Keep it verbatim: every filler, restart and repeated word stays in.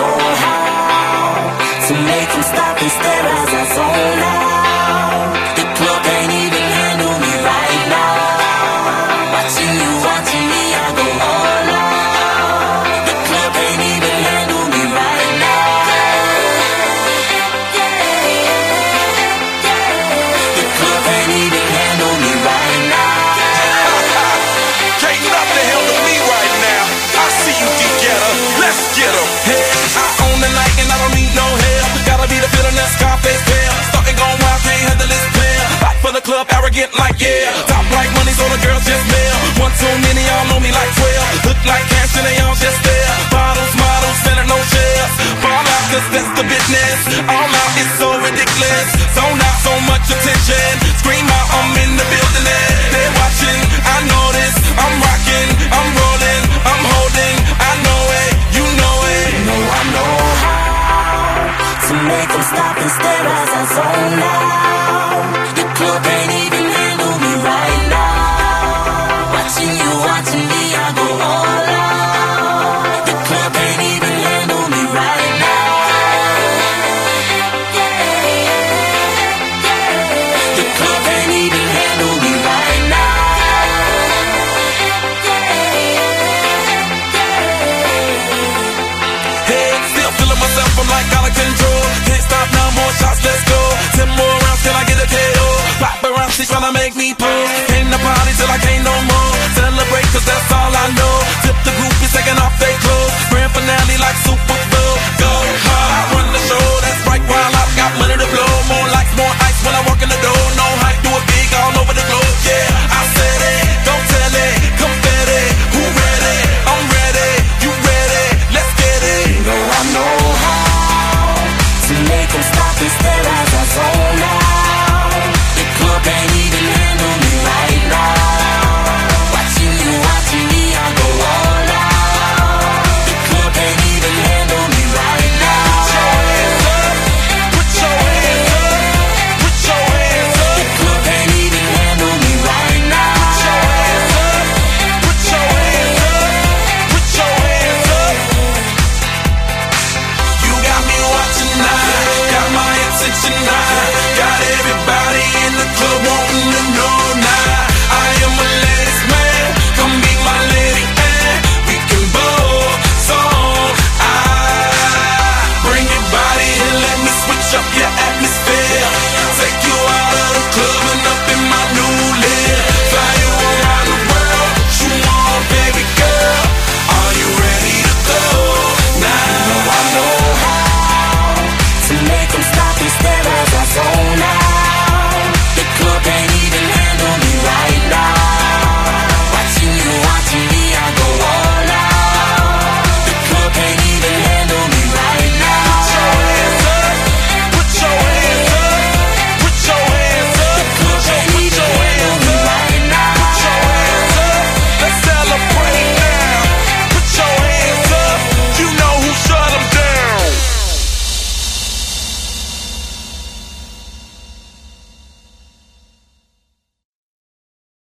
know how to make them stop and stare as I zone out. The club can't even handle me right now. Watching you, watching me, I go all out. The club can't even handle me right now. The club can't even handle me right now. Can't nothing handle me right now. I see you, D-Getter. Let's get 'em. Hey, I own the night and I don't need no help. Gotta be the feeling that Scarface feel. Starting going wild, can't handle this pill. Hot for the club, arrogant like yeah. Top like money, so the girls just mail. One too many, y'all know me like twelve. Look like cash and they all just there. Bottles, models, selling no shares. Fall out, cause that's the business. All out, it's so ridiculous. Zone out, so much attention. Scream out, I'm in the building and they're watching. I know this, I'm rocking, I'm rolling, I'm holding. I know it, you know it. You know I know how to make them stop and stare as I zone out. The club can't even handle me right now. Watching you, watching me, I go all out. The club can't even handle me right now. The club can't even handle me right now. Hey, still feeling myself, I'm like out of control. Can't stop now, more shots, let's go. Ten more rounds till I get a K O. Paparazzi tryna make me pull.